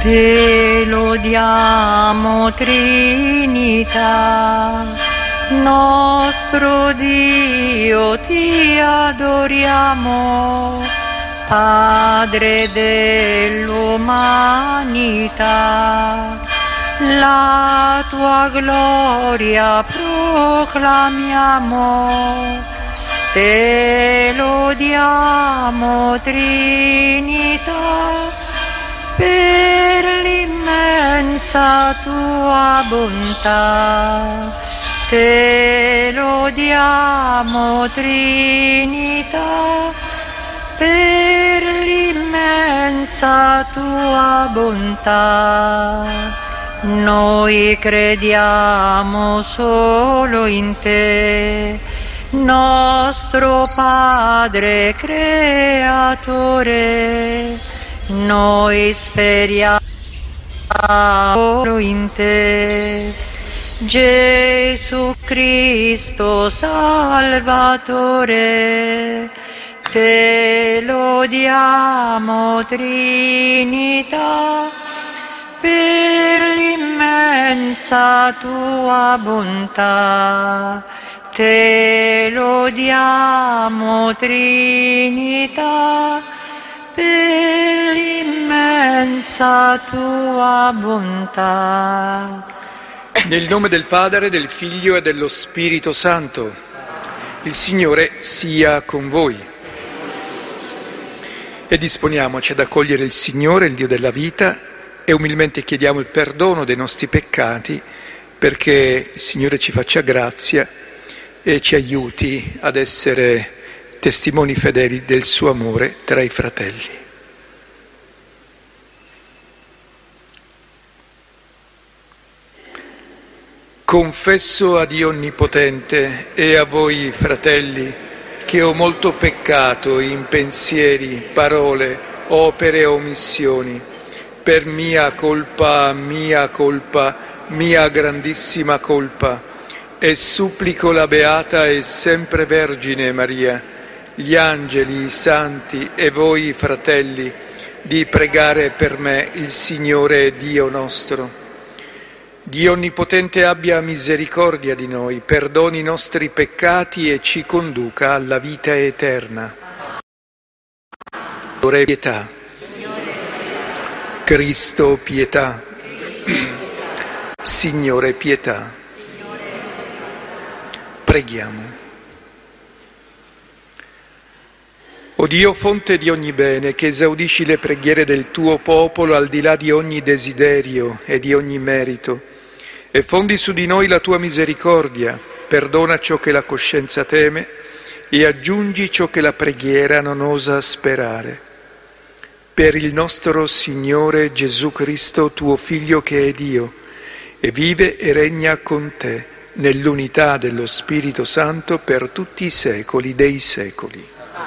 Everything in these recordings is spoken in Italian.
Te lodiamo, Trinità, nostro Dio, ti adoriamo, Padre dell'umanità, la tua gloria proclamiamo, te lodiamo, Trinità, per l'immensa tua bontà, te lodiamo, Trinità, per l'immensa tua bontà. Noi crediamo solo in te, nostro Padre Creatore. Noi speriamo solo in te, Gesù Cristo Salvatore. Te lodiamo, Trinità, per l'immensa tua bontà. Te lodiamo, Trinità, per l'immensa tua bontà. Nel nome del Padre, del Figlio e dello Spirito Santo. Il Signore sia con voi. E disponiamoci ad accogliere il Signore, il Dio della vita, e umilmente chiediamo il perdono dei nostri peccati, perché il Signore ci faccia grazia e ci aiuti ad essere testimoni fedeli del suo amore tra i fratelli. Confesso a Dio Onnipotente e a voi, fratelli, che ho molto peccato in pensieri, parole, opere e omissioni, per mia colpa, mia grandissima colpa, e supplico la Beata e sempre Vergine Maria, gli angeli, i santi e voi, fratelli, di pregare per me il Signore Dio nostro. Dio Onnipotente abbia misericordia di noi, perdoni i nostri peccati e ci conduca alla vita eterna. Signore, pietà. Cristo, pietà. Signore, pietà. Preghiamo. O Dio, fonte di ogni bene, che esaudisci le preghiere del tuo popolo al di là di ogni desiderio e di ogni merito, e fondi su di noi la tua misericordia, perdona ciò che la coscienza teme e aggiungi ciò che la preghiera non osa sperare. Per il nostro Signore Gesù Cristo, tuo Figlio che è Dio, e vive e regna con te, nell'unità dello Spirito Santo per tutti i secoli dei secoli.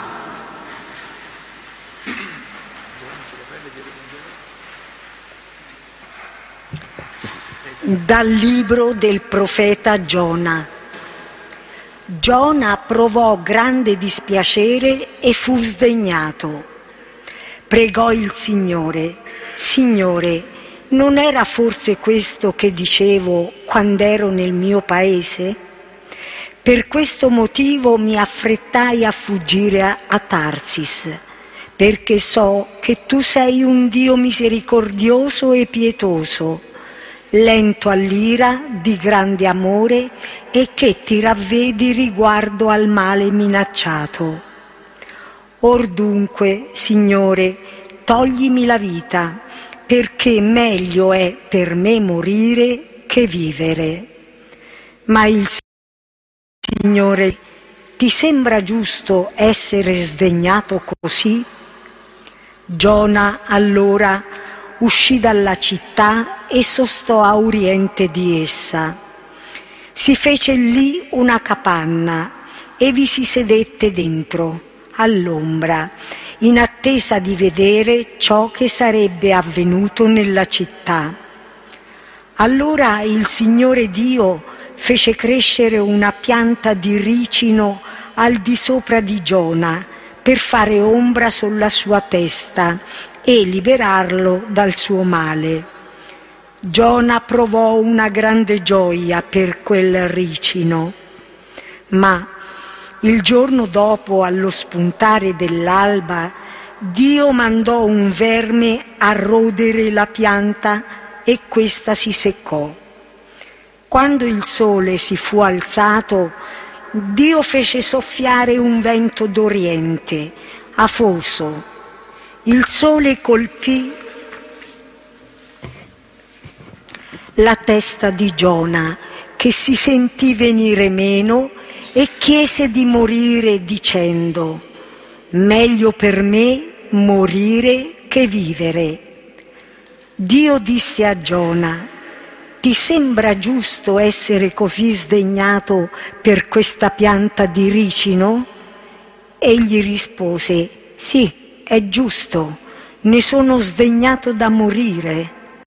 Dal libro del profeta Giona. Giona provò grande dispiacere e fu sdegnato. Pregò il Signore: Signore, non era forse questo che dicevo quando ero nel mio paese? Per questo motivo mi affrettai a fuggire a Tarsis, perché so che tu sei un Dio misericordioso e pietoso, lento all'ira, di grande amore e che ti ravvedi riguardo al male minacciato. Or dunque, Signore, toglimi la vita, perché meglio è per me morire che vivere. Ma il Signore, ti sembra giusto essere sdegnato così? Giona allora uscì dalla città e sostò a oriente di essa. Si fece lì una capanna e vi si sedette dentro, all'ombra, in attesa di vedere ciò che sarebbe avvenuto nella città. Allora il Signore Dio fece crescere una pianta di ricino al di sopra di Giona, per fare ombra sulla sua testa e liberarlo dal suo male. Giona provò una grande gioia per quel ricino, ma il giorno dopo, allo spuntare dell'alba, Dio mandò un verme a rodere la pianta e questa si seccò. Quando il sole si fu alzato, Dio fece soffiare un vento d'oriente, afoso. Il sole colpì la testa di Giona, che si sentì venire meno e chiese di morire dicendo: meglio per me morire che vivere. Dio disse a Giona: ti sembra giusto essere così sdegnato per questa pianta di ricino? Egli rispose: sì, è giusto, ne sono sdegnato da morire.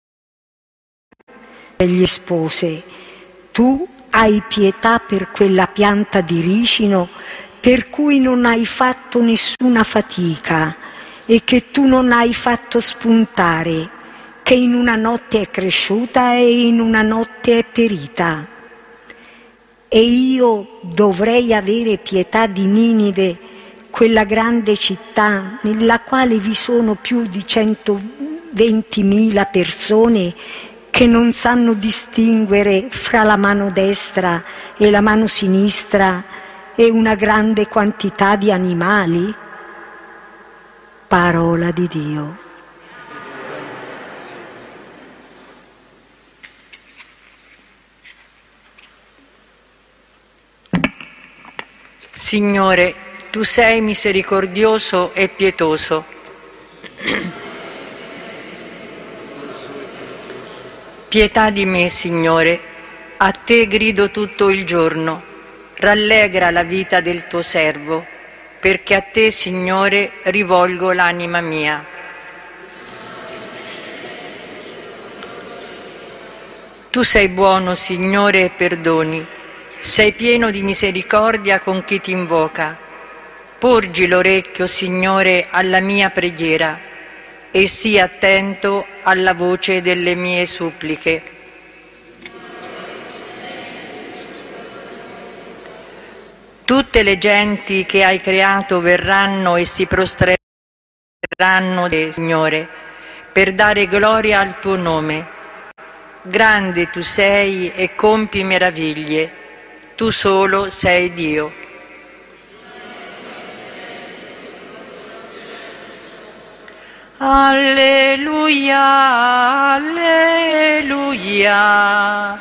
Egli rispose: tu hai pietà per quella pianta di ricino per cui non hai fatto nessuna fatica e che tu non hai fatto spuntare, che in una notte è cresciuta e in una notte è perita. E io dovrei avere pietà di Ninive, quella grande città nella quale vi sono più di 120.000 persone che non sanno distinguere fra la mano destra e la mano sinistra e una grande quantità di animali? Parola di Dio. Signore, tu sei misericordioso e pietoso. Pietà di me, Signore, a te grido tutto il giorno. Rallegra la vita del tuo servo, perché a te, Signore, rivolgo l'anima mia. Tu sei buono, Signore, e perdoni. Sei pieno di misericordia con chi ti invoca. Porgi l'orecchio, Signore, alla mia preghiera e sii attento alla voce delle mie suppliche. Tutte le genti che hai creato verranno e si prostreranno, Signore, per dare gloria al tuo nome. Grande tu sei e compi meraviglie. Tu solo sei Dio. Alleluia, alleluia,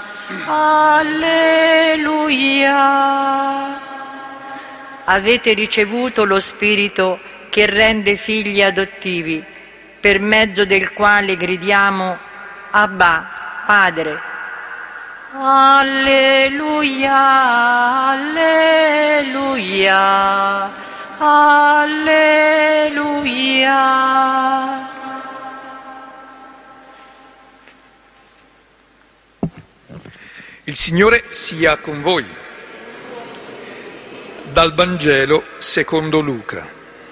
alleluia. Avete ricevuto lo Spirito che rende figli adottivi, per mezzo del quale gridiamo: Abba, Padre. Alleluia, alleluia, alleluia. Il Signore sia con voi. Dal Vangelo secondo Luca.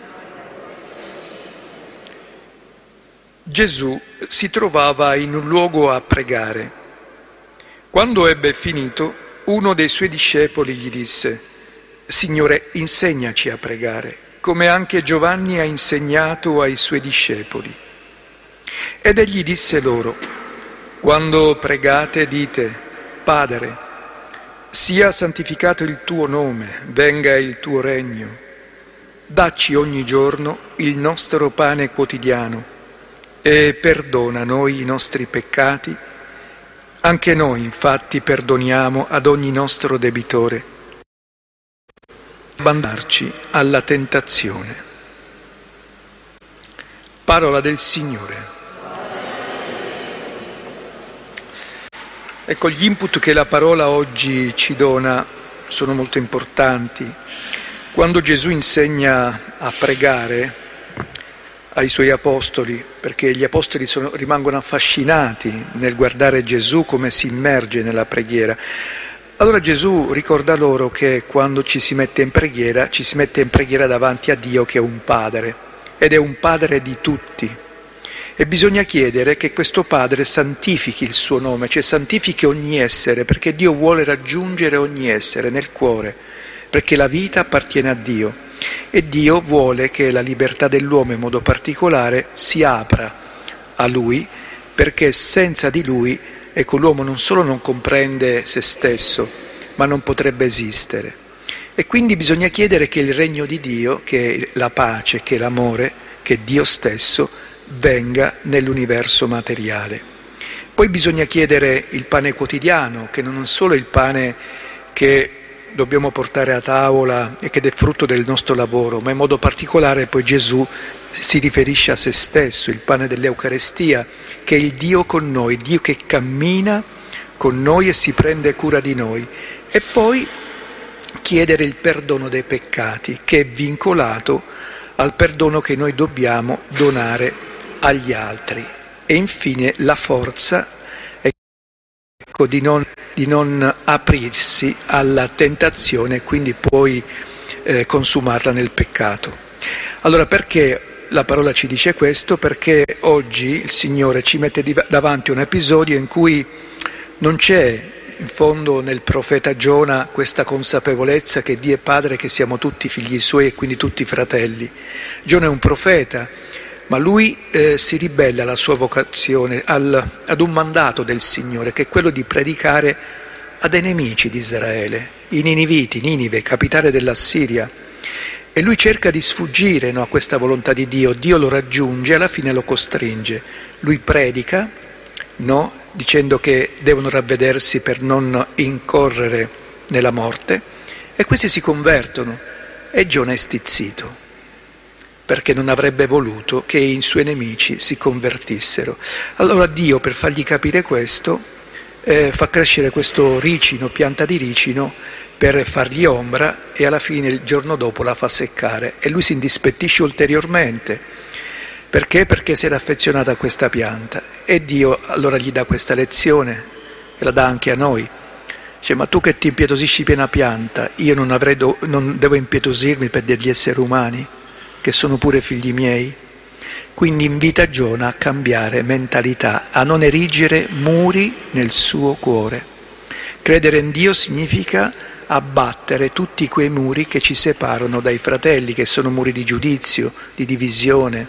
Gesù si trovava in un luogo a pregare. Quando ebbe finito, uno dei suoi discepoli gli disse: Signore, insegnaci a pregare, come anche Giovanni ha insegnato ai suoi discepoli. Ed egli disse loro: quando pregate dite: Padre, sia santificato il tuo nome, venga il tuo regno. Dacci ogni giorno il nostro pane quotidiano e perdona noi i nostri peccati. Anche noi, infatti, perdoniamo ad ogni nostro debitore. Abbandonarci alla tentazione. Parola del Signore. Ecco, gli input che la parola oggi ci dona sono molto importanti. Quando Gesù insegna a pregare ai suoi apostoli, perché gli apostoli rimangono affascinati nel guardare Gesù come si immerge nella preghiera, Allora Gesù ricorda loro che quando ci si mette in preghiera davanti a Dio che è un Padre, ed è un Padre di tutti. E bisogna chiedere che questo Padre santifichi il suo nome, cioè santifichi ogni essere, perché Dio vuole raggiungere ogni essere nel cuore, perché la vita appartiene a Dio. E Dio vuole che la libertà dell'uomo in modo particolare si apra a Lui, perché senza di Lui, ecco, l'uomo non solo non comprende se stesso, ma non potrebbe esistere. E quindi bisogna chiedere che il regno di Dio, che è la pace, che è l'amore, che è Dio stesso, venga nell'universo materiale. Poi bisogna chiedere il pane quotidiano, che non è solo il pane che dobbiamo portare a tavola e che è frutto del nostro lavoro, ma in modo particolare poi Gesù si riferisce a se stesso, il pane dell'Eucarestia, che è il Dio con noi, Dio che cammina con noi e si prende cura di noi. E poi chiedere il perdono dei peccati, che è vincolato al perdono che noi dobbiamo donare agli altri. E infine la forza, ecco, di non aprirsi alla tentazione e quindi poi consumarla nel peccato. Allora perché la parola ci dice questo? Perché oggi il Signore ci mette davanti un episodio in cui non c'è in fondo nel profeta Giona questa consapevolezza che Dio è Padre, che siamo tutti figli Suoi e quindi tutti fratelli. Giona è un profeta, ma lui si ribella alla sua vocazione, ad un mandato del Signore, che è quello di predicare a dei nemici di Israele, i Niniviti, Ninive, capitale dell'Assiria. E lui cerca di sfuggire, no, a questa volontà di Dio. Dio lo raggiunge e alla fine lo costringe. Lui predica, no, dicendo che devono ravvedersi per non incorrere nella morte, e questi si convertono e Giona è stizzito, perché non avrebbe voluto che i suoi nemici si convertissero. Allora Dio, per fargli capire questo, fa crescere questo ricino, pianta di ricino, per fargli ombra, e alla fine il giorno dopo la fa seccare e lui si indispettisce ulteriormente. Perché? Perché si era affezionato a questa pianta, e Dio allora gli dà questa lezione e la dà anche a noi. Dice: ma tu che ti impietosisci piena pianta, io non devo impietosirmi per degli esseri umani che sono pure figli miei? Quindi invita Giona a cambiare mentalità, a non erigere muri nel suo cuore. Credere in Dio significa abbattere tutti quei muri che ci separano dai fratelli, che sono muri di giudizio, di divisione,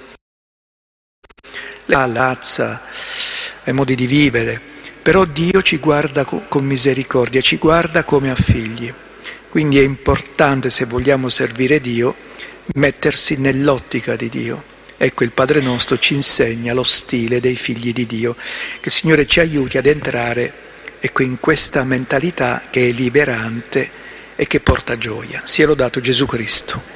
la razza, ai modi di vivere. Però Dio ci guarda con misericordia, ci guarda come a figli. Quindi è importante, se vogliamo servire Dio, mettersi nell'ottica di Dio. Ecco, il Padre nostro ci insegna lo stile dei figli di Dio. Che il Signore ci aiuti ad entrare, ecco, in questa mentalità che è liberante e che porta gioia. Sia lodato Gesù Cristo.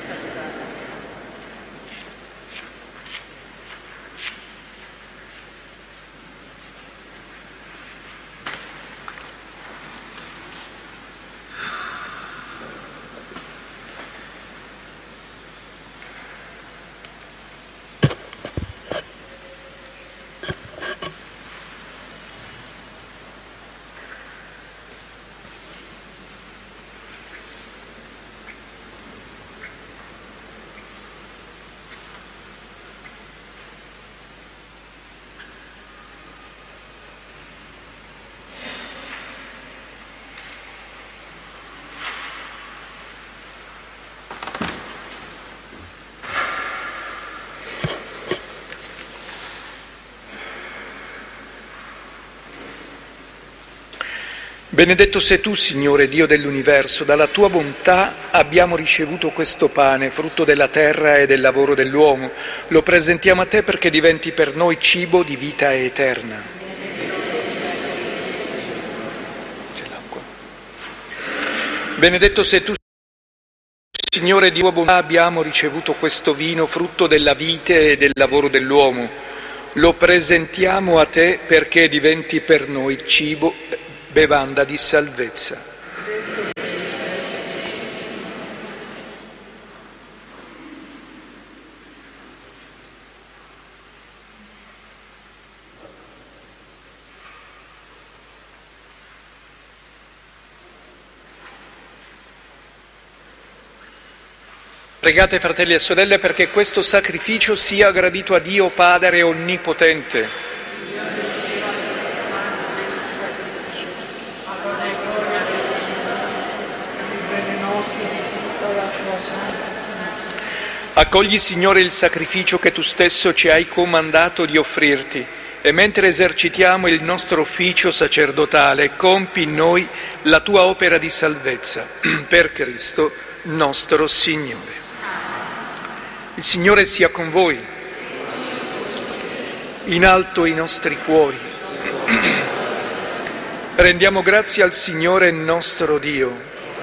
Benedetto sei tu, Signore, Dio dell'universo, dalla tua bontà abbiamo ricevuto questo pane, frutto della terra e del lavoro dell'uomo. Lo presentiamo a te perché diventi per noi cibo di vita eterna. Benedetto sei tu, Signore, di tua bontà abbiamo ricevuto questo vino, frutto della vite e del lavoro dell'uomo. Lo presentiamo a te perché diventi per noi cibo, bevanda di salvezza. Pregate, fratelli e sorelle, perché questo sacrificio sia gradito a Dio Padre Onnipotente. Accogli, Signore, il sacrificio che tu stesso ci hai comandato di offrirti e mentre esercitiamo il nostro ufficio sacerdotale, compi in noi la tua opera di salvezza, per Cristo nostro Signore. Il Signore sia con voi. In alto i nostri cuori. Rendiamo grazie al Signore nostro Dio.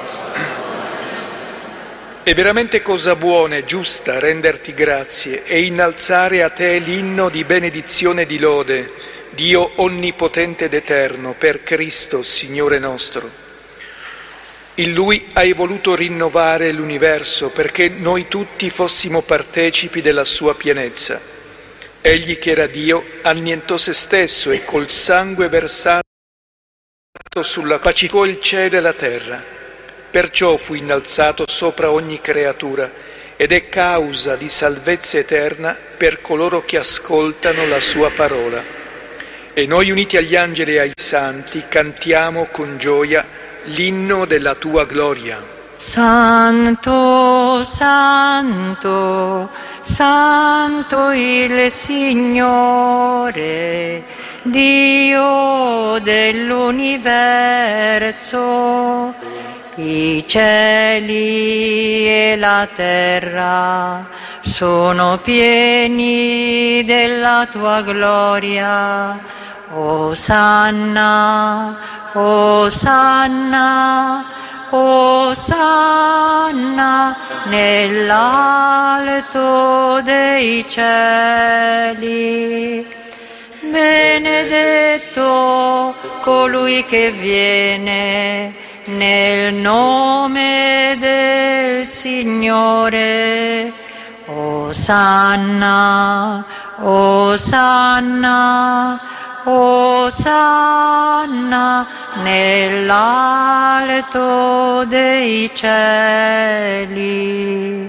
È veramente cosa buona e giusta renderti grazie e innalzare a te l'inno di benedizione e di lode, Dio onnipotente ed eterno, per Cristo, Signore nostro. In Lui hai voluto rinnovare l'universo perché noi tutti fossimo partecipi della sua pienezza. Egli che era Dio annientò se stesso e col sangue versato sulla pacificò il cielo e la terra. Perciò fu innalzato sopra ogni creatura ed è causa di salvezza eterna per coloro che ascoltano la sua parola. E noi uniti agli angeli e ai santi cantiamo con gioia l'inno della tua gloria. Santo, santo, santo il Signore, Dio dell'universo. I cieli e la terra sono pieni della tua gloria. Osanna, Osanna, Osanna nell'alto dei cieli. Benedetto colui che viene nel nome del Signore. Osanna, Osanna, Osanna nell'alto dei cieli.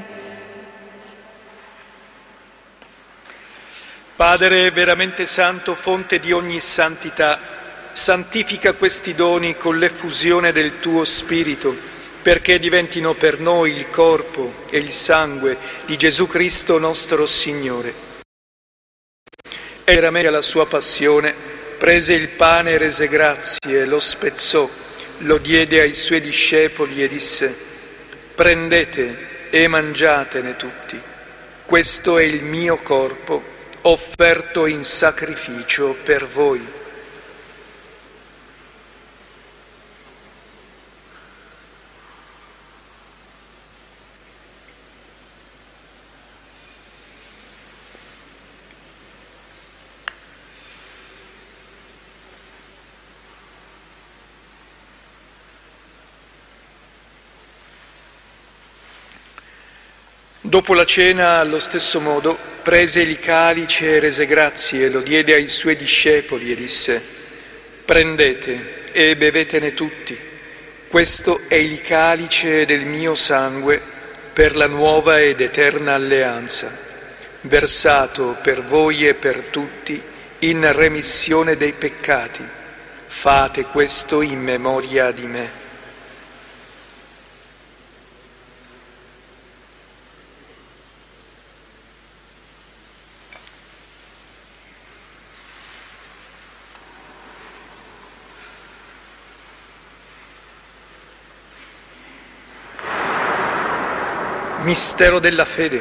Padre veramente santo, fonte di ogni santità, santifica questi doni con l'effusione del tuo Spirito, perché diventino per noi il corpo e il sangue di Gesù Cristo nostro Signore. Era meglio la sua passione, prese il pane e rese grazie, lo spezzò, lo diede ai suoi discepoli e disse: prendete e mangiatene tutti, questo è il mio corpo offerto in sacrificio per voi. Dopo la cena, allo stesso modo, prese il calice e rese grazie, lo diede ai suoi discepoli e disse: prendete e bevetene tutti, questo è il calice del mio sangue per la nuova ed eterna alleanza, versato per voi e per tutti in remissione dei peccati. Fate questo in memoria di me. Mistero della fede.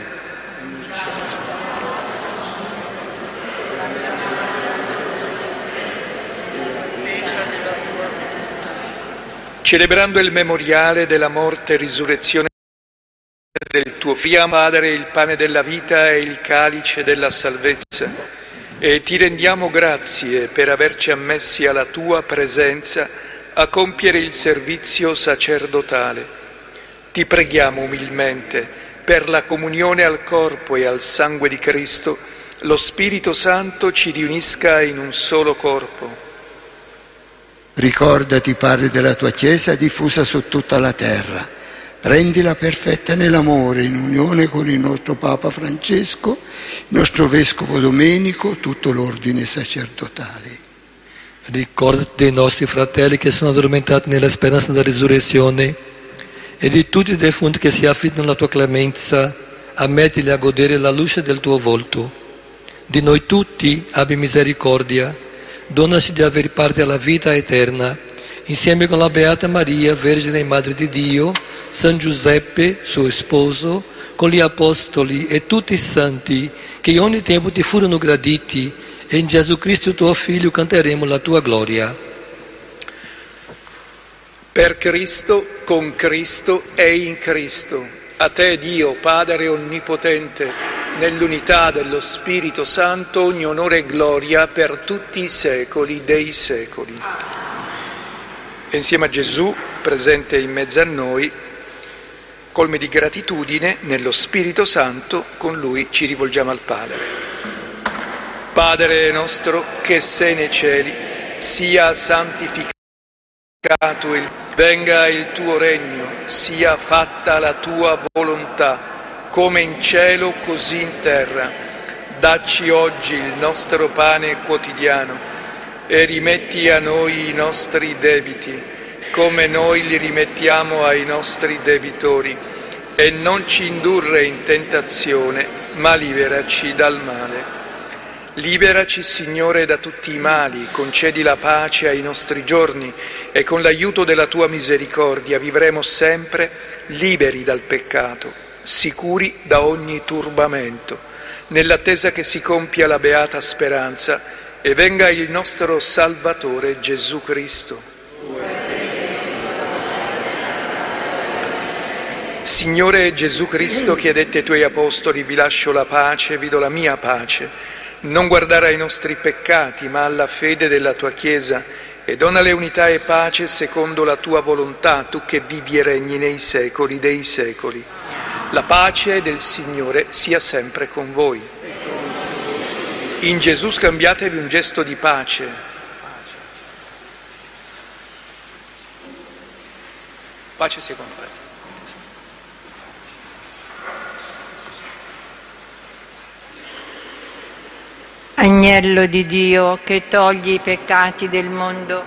Celebrando il memoriale della morte e risurrezione del tuo Figlio, Padre, il pane della vita e il calice della salvezza, e ti rendiamo grazie per averci ammessi alla tua presenza a compiere il servizio sacerdotale. Ti preghiamo umilmente, per la comunione al corpo e al sangue di Cristo, lo Spirito Santo ci riunisca in un solo corpo. Ricordati, Padre, della tua Chiesa diffusa su tutta la terra. Rendila perfetta nell'amore, in unione con il nostro Papa Francesco, il nostro Vescovo Domenico, tutto l'ordine sacerdotale. Ricordati dei nostri fratelli che sono addormentati nella speranza della risurrezione e di tutti i defunti che si affidano alla tua clemenza, ammettili a godere la luce del tuo volto. Di noi tutti abbi misericordia, donaci di aver parte alla vita eterna, insieme con la Beata Maria, Vergine e Madre di Dio, San Giuseppe, suo sposo, con gli Apostoli e tutti i santi che in ogni tempo ti furono graditi, e in Gesù Cristo tuo Figlio canteremo la tua gloria. Per Cristo, con Cristo e in Cristo, a te Dio, Padre Onnipotente, nell'unità dello Spirito Santo, ogni onore e gloria per tutti i secoli dei secoli. E insieme a Gesù, presente in mezzo a noi, colmi di gratitudine, nello Spirito Santo, con Lui ci rivolgiamo al Padre. Padre nostro che sei nei cieli, sia santificato venga il tuo regno, sia fatta la tua volontà, come in cielo così in terra. Dacci oggi il nostro pane quotidiano e rimetti a noi i nostri debiti, come noi li rimettiamo ai nostri debitori, e non ci indurre in tentazione, ma liberaci dal male. Liberaci, Signore, da tutti i mali, concedi la pace ai nostri giorni e con l'aiuto della tua misericordia vivremo sempre liberi dal peccato, sicuri da ogni turbamento, nell'attesa che si compia la beata speranza e venga il nostro Salvatore Gesù Cristo. Signore Gesù Cristo, che hai detto ai tuoi apostoli: vi lascio la pace, vi do la mia pace. Non guardare ai nostri peccati, ma alla fede della tua Chiesa, e donale unità e pace secondo la tua volontà, tu che vivi e regni nei secoli dei secoli. La pace del Signore sia sempre con voi. In Gesù scambiatevi un gesto di pace. Pace sia con voi. Agnello di Dio che togli i peccati del mondo.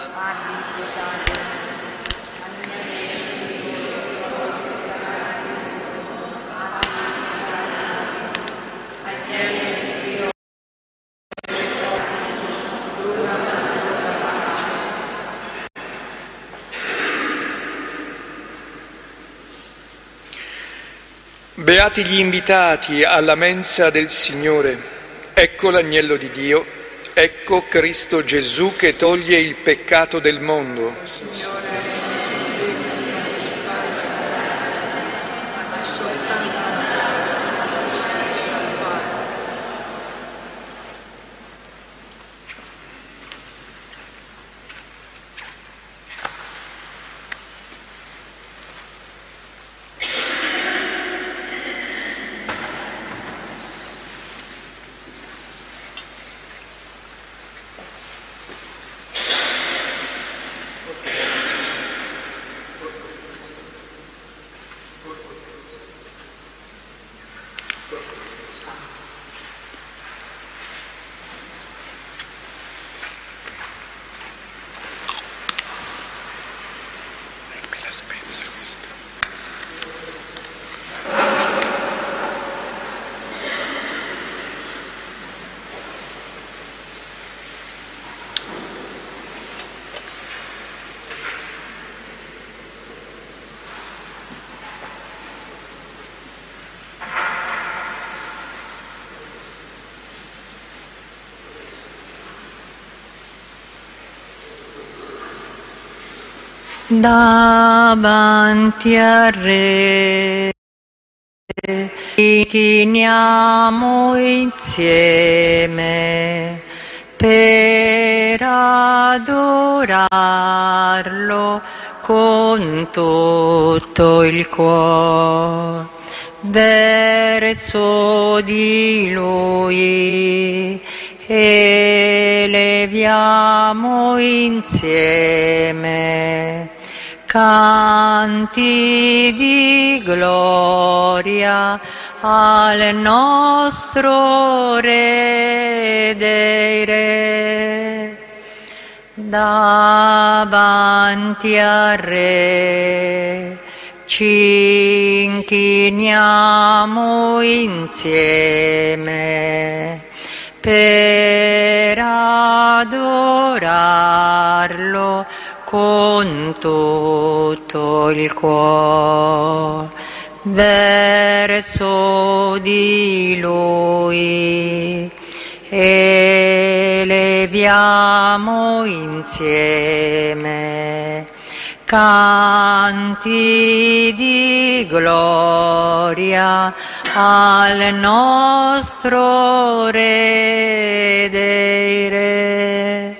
Beati gli invitati alla mensa del Signore. Ecco l'agnello di Dio, ecco Cristo Gesù che toglie il peccato del mondo. Davanti al Re chiniamo insieme per adorarlo con tutto il cuore. Verso di Lui eleviamo insieme Canti di gloria al nostro Re dei Re. Davanti al Re ci inchiniamo insieme per adorarlo con tutto il cuore. Verso di Lui eleviamo insieme canti di gloria al nostro Re dei Re.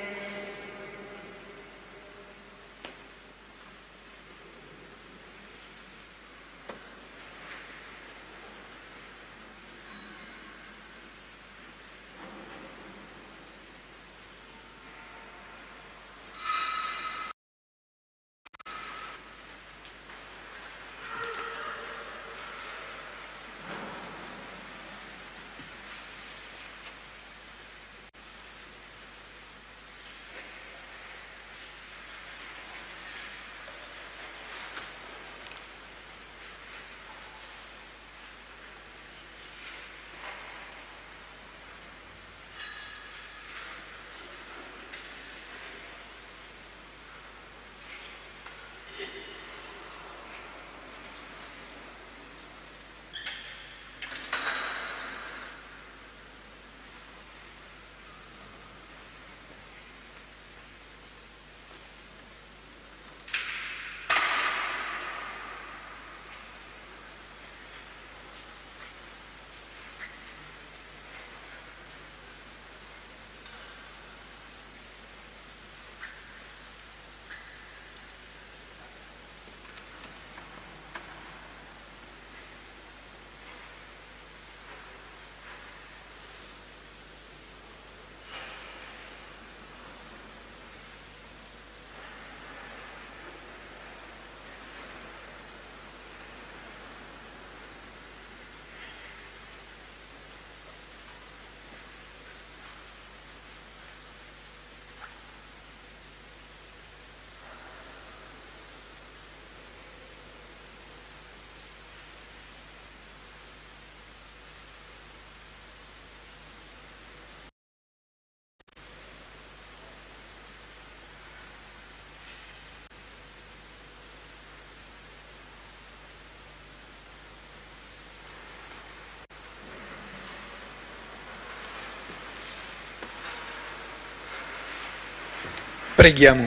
Preghiamo.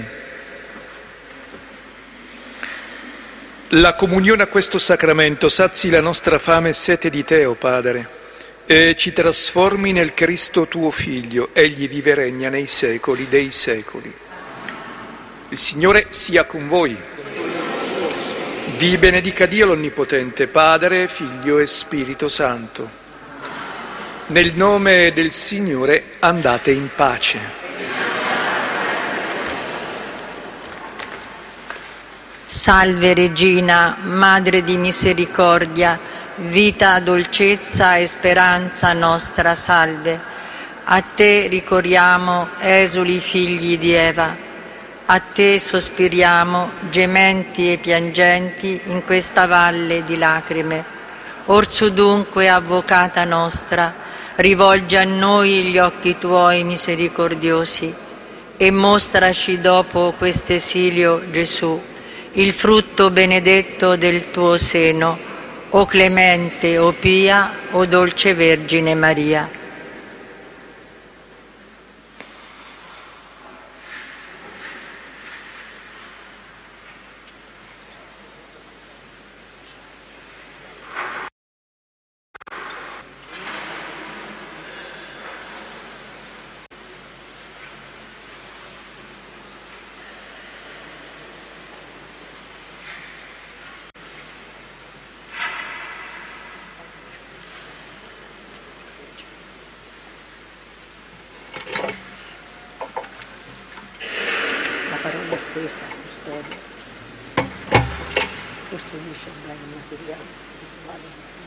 La comunione a questo sacramento sazi la nostra fame e sete di Te, o Padre, e ci trasformi nel Cristo tuo Figlio. Egli vive e regna nei secoli dei secoli. Il Signore sia con voi. Vi benedica Dio l'Onnipotente, Padre, Figlio e Spirito Santo. Nel nome del Signore andate in pace. Salve Regina, Madre di misericordia, vita, dolcezza e speranza nostra, salve. A Te ricorriamo, esuli figli di Eva. A Te sospiriamo, gementi e piangenti, in questa valle di lacrime. Orsu dunque, Avvocata nostra, rivolgi a noi gli occhi Tuoi misericordiosi e mostraci dopo quest'esilio Gesù, il frutto benedetto del Tuo seno, o clemente, o pia, o dolce Vergine Maria. costruisce un bene materiale spirituale.